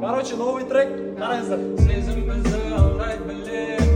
Короче, новый трек. Қараңыздар. Сезім бізді алдайды білем.